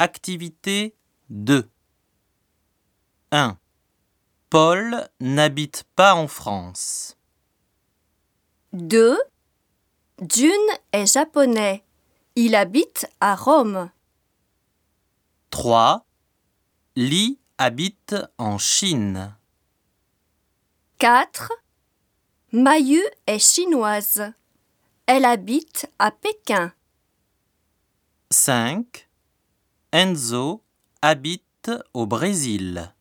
Activité 2. 1. Paul n'habite pas en France. 2. Jun est japonais. Il habite à Rome. 3. Li habite en Chine. 4. Mayu est chinoise. Elle habite à Pékin. 5. Enzo habite au Brésil.